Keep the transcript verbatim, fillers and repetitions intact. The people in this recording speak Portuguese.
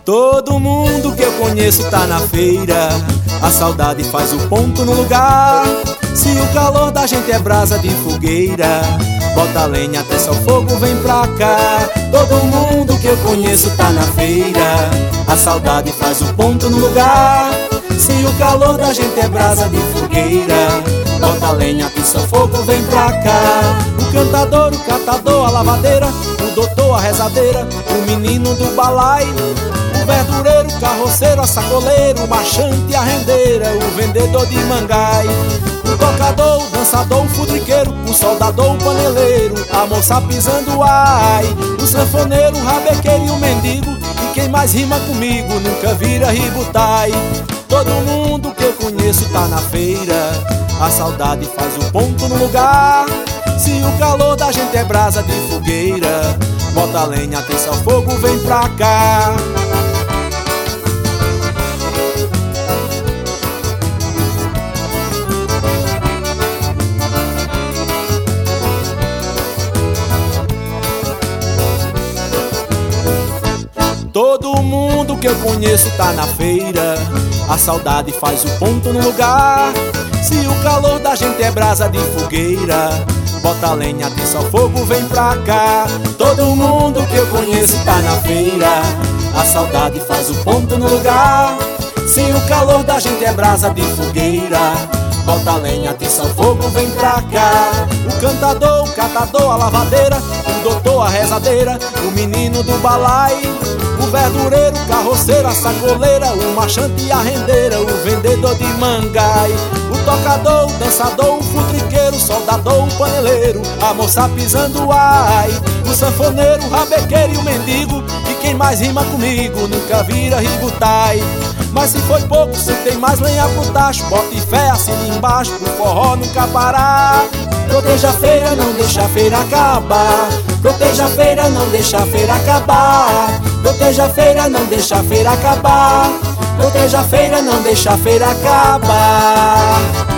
Todo mundo que eu conheço tá na feira, a saudade faz o ponto no lugar. Se o calor da gente é brasa de fogueira, bota a lenha até só o fogo vem pra cá. Todo mundo que eu conheço tá na feira, a saudade faz o ponto no lugar. Se o calor da gente é brasa de fogueira, bota a lenha até só o fogo vem pra cá. O cantador, o catador, a lavadeira, o doutor, a rezadeira, o menino do balaio, o verdureiro, o carroceiro, a sacoleiro, o marchante, a rendeira, o vendedor de mangai, o tocador, o dançador, o futriqueiro, o soldador, o paneleiro, a moça pisando ai, o sanfoneiro, o rabequeiro e o mendigo, e quem mais rima comigo nunca vira ributai. Todo mundo que eu conheço tá na feira, a saudade faz o ponto no lugar. Se o calor da gente é brasa de fogueira, bota a lenha, atenção, o fogo vem pra cá. Todo mundo que eu conheço tá na feira, a saudade faz o ponto no lugar. Se o calor da gente é brasa de fogueira, bota a lenha, atenção, o fogo vem pra cá. Todo mundo que eu conheço tá na feira, a saudade faz o ponto no lugar. Se o calor da gente é brasa de fogueira, bota a lenha, atenção, o fogo vem pra cá. O cantador, o catador, a lavadeira, o doutor, a rezadeira, o menino do balaio, o verdureiro, o carroceiro, a sacoleira, o marchante e a rendeira, o vendedor de mangai, o tocador, o dançador, o futriqueiro, o soldador, o paneleiro, a moça pisando ai, o sanfoneiro, o rabequeiro e o mendigo, e quem mais rima comigo nunca vira ributai. Mas se foi pouco, se tem mais lenha pro tacho, bote fé assim embaixo pro forró nunca parar. Proteja a feira, não deixa a feira acabar. Proteja a feira, não deixa a feira acabar. Proteja a feira, não deixa a feira acabar. Proteja a feira, não deixa a feira acabar.